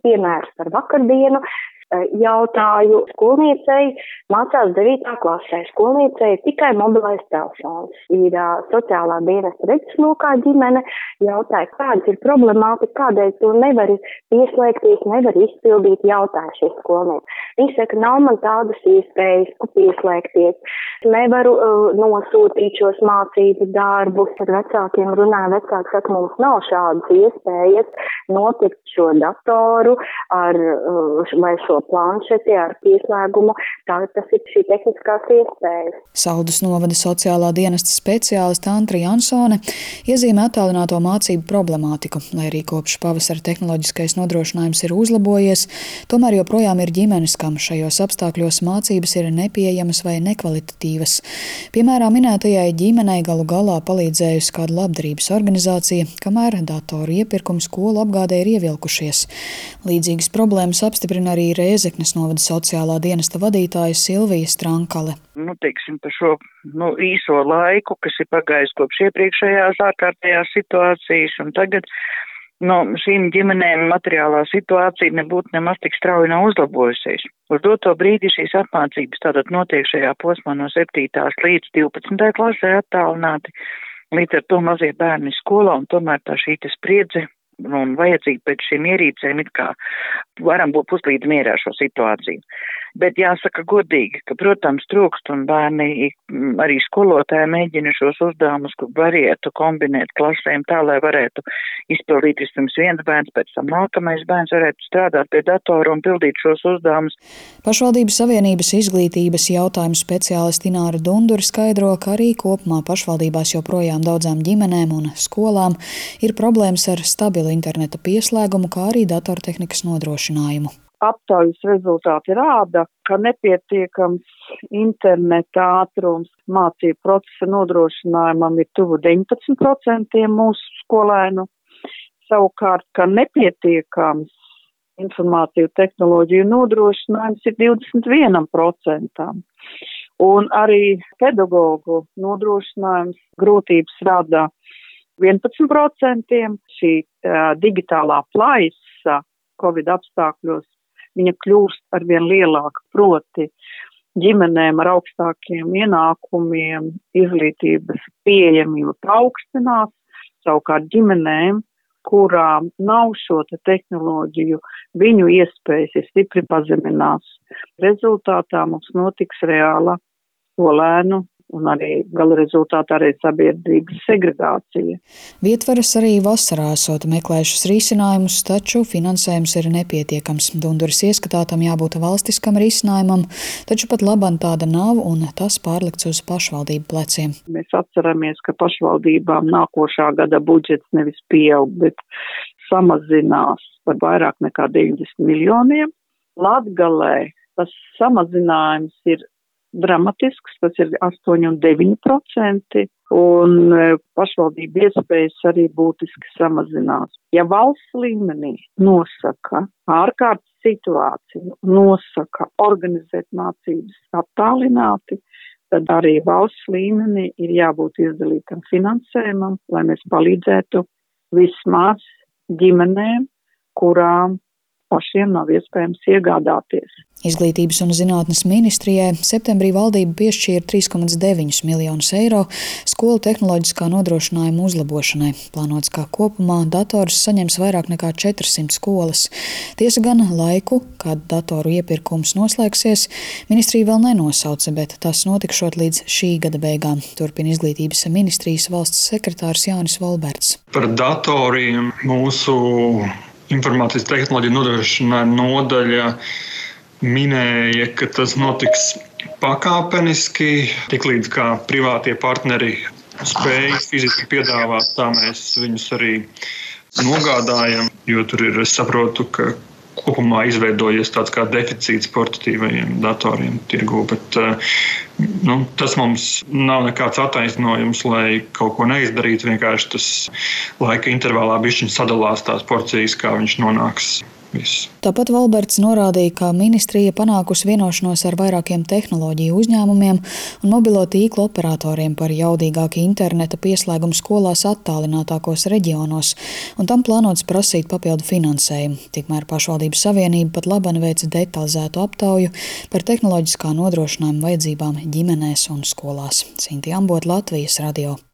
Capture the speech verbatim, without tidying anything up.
piemērs par vakardienu. Jautāju skolniecei, mācās devītā klasē. Skolniecei ir tikai mobilais telefons. Ir uh, sociālā dienesta redzeslokā ģimene. Jautāju, kādas ir problemātika, kādēļ tu nevari pieslēgties, nevari izpildīt, jautāju šie skolnieci. Viņi saka, nav man tādas iespējas pieslēgties. Nevaru uh, nosūtīt šos mācību darbus. Ar vecākiem runāju, vecāki saka, mums nav šādas iespējas nopirkt šo datoru ar, uh, vai šo planšeti ar pieslēgumu, tātad tas ir šī tehniskās iespējas. Saldus novada sociālā dienesta speciāliste Antra Jansone iezīmē attālināto mācību problemātiku. Lai arī kopš pavasara tehnoloģiskais nodrošinājums ir uzlabojies, tomēr joprojām ir ģimenes, kam šajos apstākļos mācības ir nepieejamas vai nekvalitatīvas. Piemēram, minētajai ģimenei galu galā palīdzējusi kāda labdarības organizācija, kamēr datoru iepirkums skolu apgādē ir ievilkušies. Līdzīgas problēmas apstiprina arī Rēzeknes novada sociālā dienesta vadītāja Silvija Strankale. Nu, teiksim, par šo nu, īso laiku, kas ir pagājis kopš iepriekšējās ārkārtējās situācijas, un tagad no nu, šīm ģimenēm materiālā situācija nebūtu nemaz tik strauji nav uzlabojusies. Uz doto brīdi šīs apmācības tātad notiek šajā posmā no septītās līdz divpadsmitajai klasē attālināti, līdz ar to mazie bērni skolā, un tomēr tā šī spriedze un vajadzīga pēc šīm ierīcēm it kā varam būt puslīdz mierā šo situāciju. Bet jāsaka godīgi, ka, protams, trūkst un bērni, arī skolotāji mēģina šos uzdevumus, kur varētu kombinēt klasēm tā, lai varētu izpildīt vispirms viens bērns, pēc tam nākamais bērns varētu strādāt pie datora un pildīt šos uzdevumus. Pašvaldības Savienības izglītības jautājumu speciāliste Ināra Dundure skaidro, ka arī kopumā pašvaldībās joprojām daudzām ģimenēm un skolām ir problēmas ar stabilu interneta pieslēgumu, kā arī datortehnikas nodrošinājumu. Aptaujas rezultāti rāda, ka nepietiekams interneta ātrums mācību procesa nodrošinājumam ir tuvu deviņpadsmit procenti mūsu skolēnu. Savukārt, ka nepietiekams informāciju tehnoloģiju nodrošinājums ir divdesmit viens procents. Un arī pedagogu nodrošinājums grūtības rada vienpadsmit procenti. Šī uh, digitālā plaisa Covid apstākļos viņa kļūst arvien lielāka, proti ģimenēm ar augstākiem ienākumiem izglītības pieejamība paaugstinās, savukārt ģimenēm, kurām nav šo te tehnoloģiju, viņu iespējas ir stipri pazeminās. Rezultātā mums notiks reāla skolēnu un arī gala rezultātā arī sabiedrības segregācija. Vietvaras arī vasarā esot meklējušas risinājumus, taču finansējums ir nepietiekams. Dunduras ieskatā tam jābūt valstiskam risinājumam, taču pat labam tāda nav un tas pārlikts uz pašvaldību pleciem. Mēs atceramies, ka pašvaldībām nākošā gada budžets nevis pieaug, bet samazinās par vairāk nekā deviņdesmit miljoniem. Latgalē tas samazinājums ir dramatisks, tas ir astoņi un deviņi procenti, un pašvaldību iespējas arī būtiski samazinās. Ja valsts līmenī nosaka ārkārtas situāciju, nosaka organizēt mācības attālināti, tad arī valsts līmenī ir jābūt izdalītam finansējumam, lai mēs palīdzētu vismaz ģimenēm, kurām pašiem nav iespējams iegādāties. Izglītības un zinātnes ministrijai septembrī valdība piešķīra trīs komats deviņi miljonus eiro skolu tehnoloģiskā nodrošinājuma uzlabošanai. Plānots, ka kopumā datorus saņems vairāk nekā četrsimt skolas. Tiesa gan laiku, kad datoru iepirkums noslēgsies, ministrija vēl nenosauca, bet tas notikšot līdz šī gada beigām. Turpina Izglītības ministrijas valsts sekretārs Jānis Volberts. Par datoriem mūsu informācijas tehnoloģija nodrošinājuma nodaļa minēja, ka tas notiks pakāpeniski, tiklīdz kā privātie partneri spēj fiziski piedāvāt, tā mēs viņus arī nogādājam, jo tur ir, es saprotu, ka kopumā izveidojies tāds kā deficīts portatīvajiem datoriem tirgū, bet nu, tas mums nav nekāds attaisnojums, lai kaut ko neizdarītu, vienkārši tas laika intervālā bišķiņ sadalās tās porcijas, kā viņš nonāks viss. Tāpat Valberts norādīja, ka ministrija panākusi vienošanos ar vairākiem tehnoloģiju uzņēmumiem un mobilo tīklu operatoriem par jaudīgāku interneta pieslēgumu skolās attālinātākos reģionos, un tam plānots prasīt papildu finansējumu. Tikmēr pašvaldības savienība pat laban veic detalizētu aptauju par tehnoloģiskā nodrošinājuma vajadzībām ģimenēs un skolās. Cinti Ambot, Latvijas radio.